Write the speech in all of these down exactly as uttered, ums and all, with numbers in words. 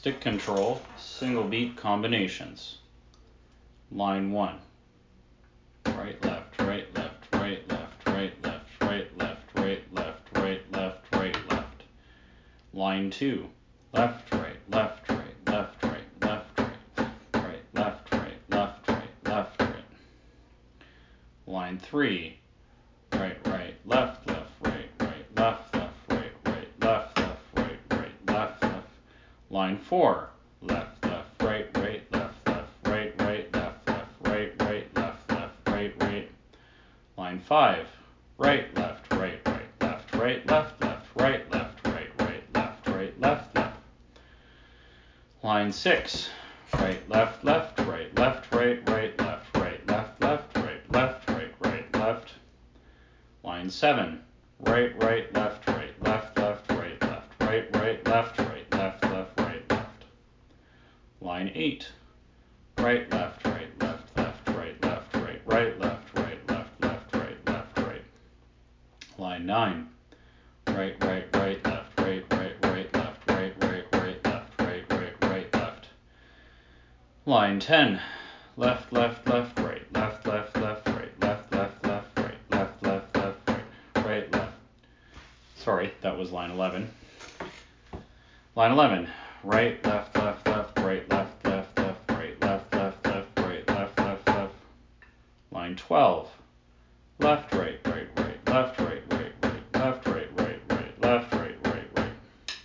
Stick control, single beat combinations. Line one. Right, left, right, left, right, left, right, left, right, left, right, left, right, left, right, left. Line two. Left, right, left, right, left, right, left, right, right, left, right, left, right, left, right. Line three. Right, right, left, left, right, right, left, left, right, right, left, left, right, right, left, left. Line four. Left, left, right, right, left, left, right, right, left, left, right, right, left, left, right, right. Line five. Right, left, right, right, left, right, left, left, right, left, right, right, left, right, left, left. Line six. Right, left, left, right, left, right, right, left, right, left, left, right, left, right, right, left. Line seven. Right, right, left, right, left, left, right, left, right, right, left, right, left, left, right, left. Line eight. Right, left, right, left, left, right, left, right, right, left, right, left, left, right, left, right. Line nine. Right, right, right, left, right, right, right, left, right, right, right, left, right, right, right, left. Line ten. Left, left, left, right, left, left, left, right, left, left, left, right, left, left, left, right, right, left. Sorry, that was line eleven. Line eleven. Right, left, left, left, right, left, left, left, right, left, left, left, right, left, left, left. Line twelve. Left, right, right, right, left, right, right, right, left, right, right, right, left, right, right, right.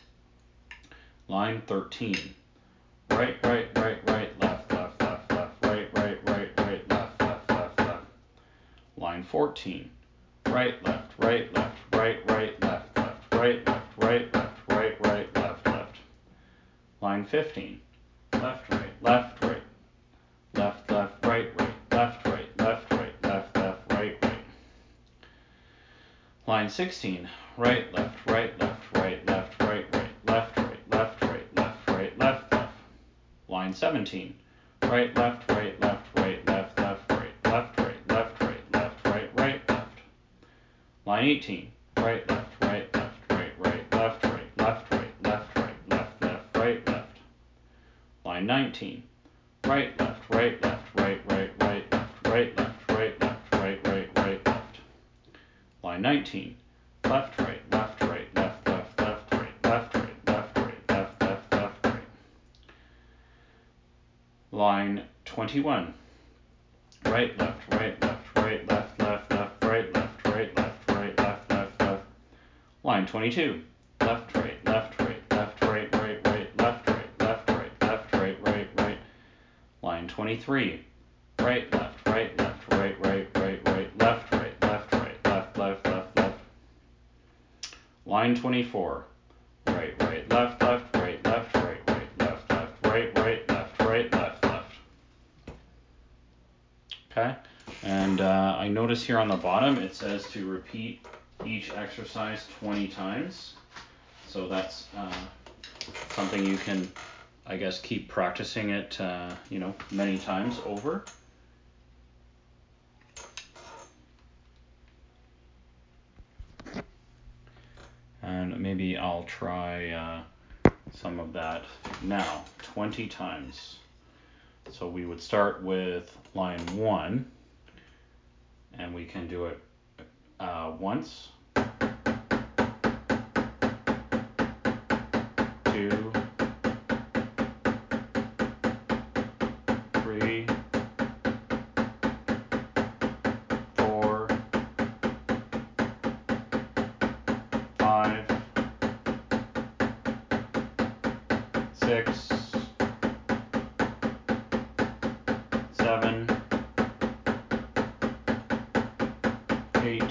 Line thirteen. Right, right, right, right, left, left, left, left, right, right, right, right, left, left, left, left. Line fourteen. Right, left, right, left, right, right, left, left, right, left, right, left, right, right, left, left. Line fifteen. Left, right, left, right, left, left, right, right, left, right, left, right, left, left, right, right. Line sixteen. Right, left, right, left, right, left, right, right, left, right, left, right, left, right, left, left. Line seventeen. Right, left, right, left, right, left, left, right, left, right, left, right, left, right, right, left. Line eighteen. Right, left, right, left, right, right, left, right, left, right, left, right, left, left, right, left. Line nineteen. Right, left, right, left, right, right, right, left, right, left, right, left, right, right, right, left. Line nineteen. Left, right, left, right, left, left, left, right, left, right, left, right, left, left, left, right. Line twenty-one. Right, left, right, left, right, left, left, left, right, left, right, left, right, left, left, left. Line twenty-two. Left, right, left, right, left, right, right, right, left, right, left, right, left, right, right, right. Line twenty-three. Right, left, right, left, right, right, right, right, left, right, left, right, left, left, left, left. Line twenty-four. Right, right, left, left, right, left, right, right, left, left, right, right, left, right, left, left. Okay, and uh, I notice here on the bottom it says to repeat each exercise twenty times. So that's uh, something you can, I guess, keep practicing it, uh, you know, many times over. And maybe I'll try uh, some of that now, twenty times. So we would start with line one, and we can do it uh, once, two, three, four, five, six, seven, eight,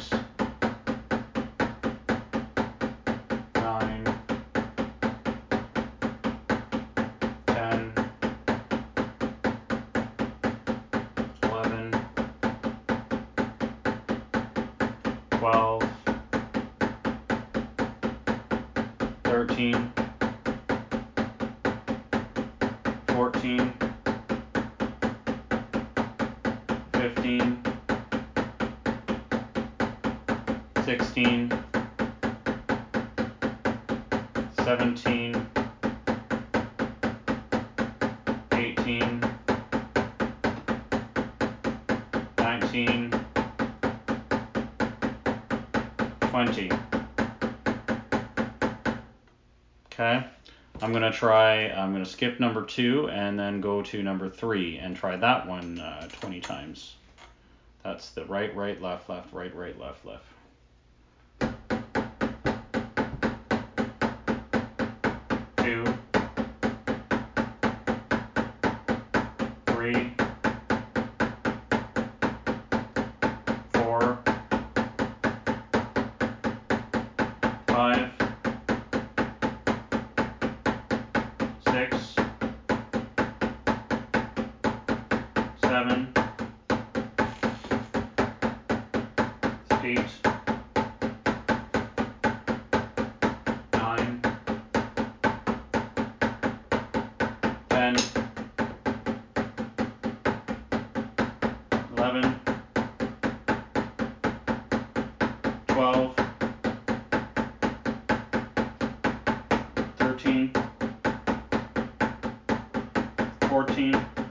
nine, ten, eleven, twelve, thirteen, fourteen, fifteen, sixteen, seventeen, twenty. Okay, I'm going to try, I'm going to skip number two and then go to number three and try that one uh, twenty times. That's the right, right, left, left, right, right, left, left. Two, three, four, five, six, seven, eight, nine, ten, eleven, twelve, thirteen, fourteen,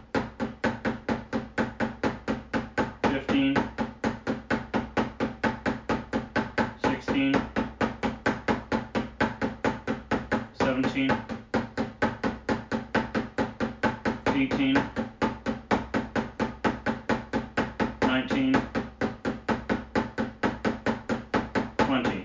fifteen, sixteen, seventeen, eighteen, nineteen, twenty.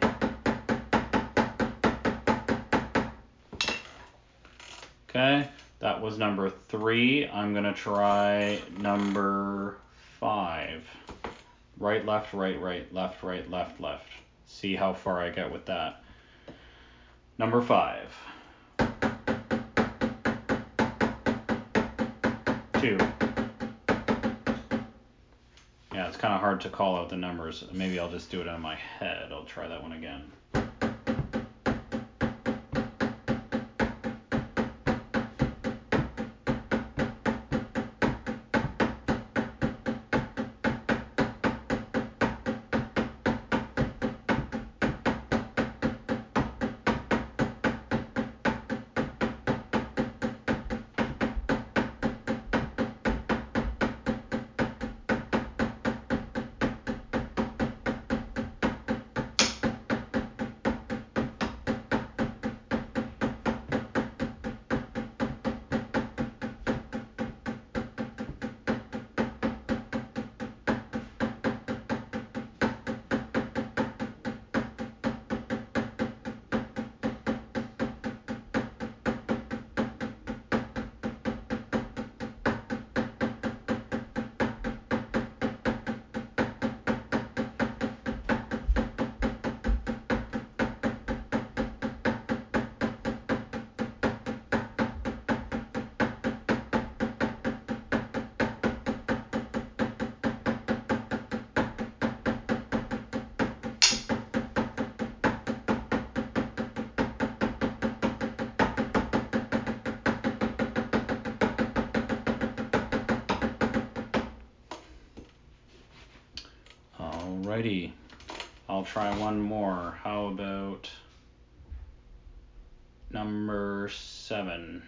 Okay, that was number three. I'm going to try number five. Right, left, right, right, left, right, left, left. See how far I get with that. Number five. Two. Yeah, it's kind of hard to call out the numbers. Maybe I'll just do it in my head. I'll try that one again. Alrighty, I'll try one more. How about number seven?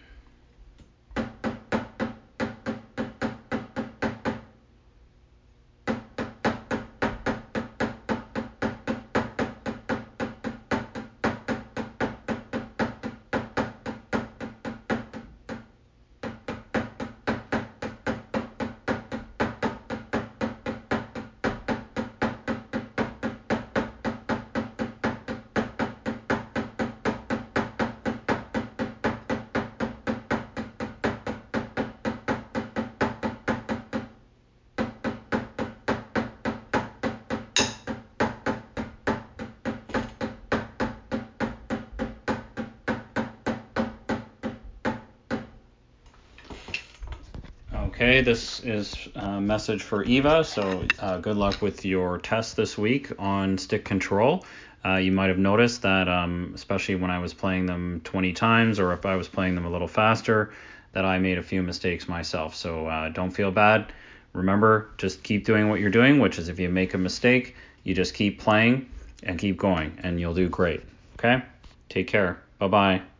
Okay, this is a message for Eva, so uh, good luck with your test this week on stick control. Uh, you might have noticed that, um, especially when I was playing them twenty times, or if I was playing them a little faster, that I made a few mistakes myself. So uh, don't feel bad. Remember, just keep doing what you're doing, which is if you make a mistake, you just keep playing and keep going, and you'll do great. Okay? Take care. Bye-bye.